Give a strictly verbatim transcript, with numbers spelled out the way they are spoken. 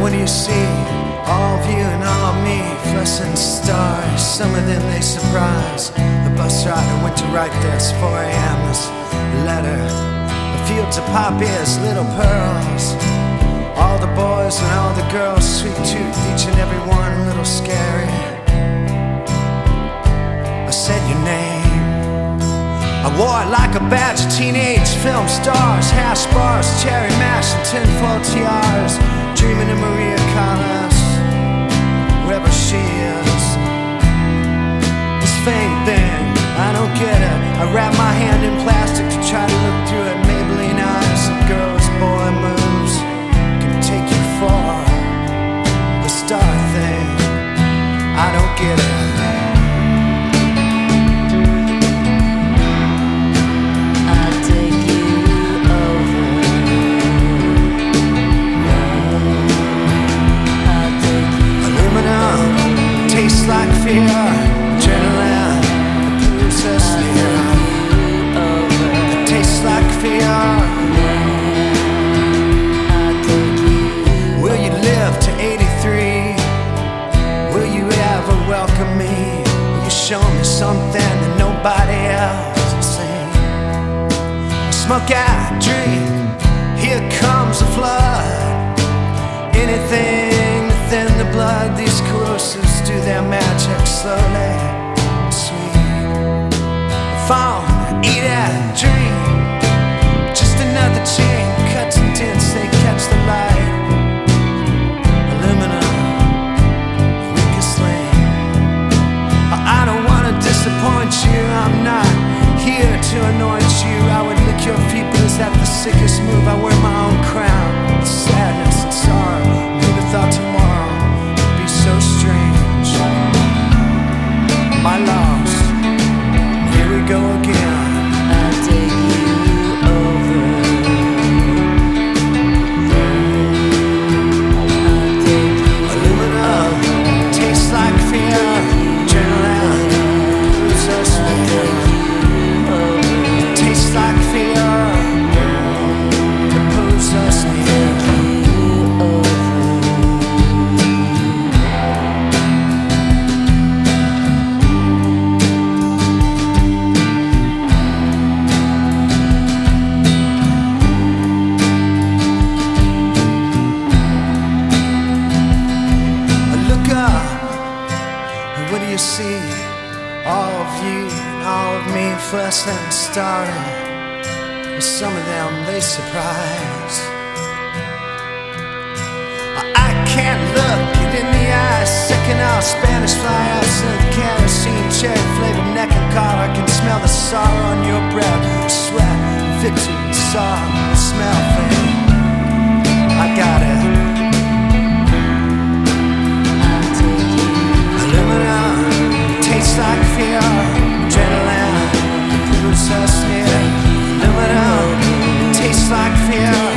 What do you see? All of you and all of me, fluorescent stars. Some of them they surprise. The bus rider went to write this four a m this letter. The fields of poppies, little pearls. All the boys and all the girls, sweet tooth, each and every one a little scary. I said your name. I wore it like a badge of teenage film stars, hash bars, cherry mash, and tinfoil tiaras. Dreaming of Maria Callas, wherever she is. This fame thing, I don't get it. I wrap my hand in plastic to try to look through it. Maybelline eyes and girls, boy moves can take you far. The star thing, I don't get it. Tastes like fear, adrenaline, it pulls us near. It tastes like fear. Will you live to eighty-three? Will you ever welcome me? Will you show me something that nobody else has seen? Smoke out, drink, here comes the flood. Anything within the blood, these corrosives do their magic slowly, sweet. Phone, eat and drink. Just another chain, cuts and dents, they catch the light. Aluminum, weakest link. I don't wanna disappoint you, I'm not here to anoint you. I would lick your feet, but is that the sickest move? I wear my own crown, sadness and sorrow. Who'd have thought tomorrow would be so strange? My loss, here we go again. I'll take you over. I'll take you Aluminum, over. tastes like fear. Adrenaline, lose us near. Tastes like fear. It pulls us near. What do you see? All of you and all of me, fluorescent starry. Some of them, they surprise. I can't look it in the eyes. Second out Spanish fly out, and kerosene, cherry flavored neck and collar. I can smell the sorrow on your breath. Sweat, victory, sorrow, smell thing. I got it. Tastes like fear, adrenaline, it pulls us near. Aluminum, tastes like fear.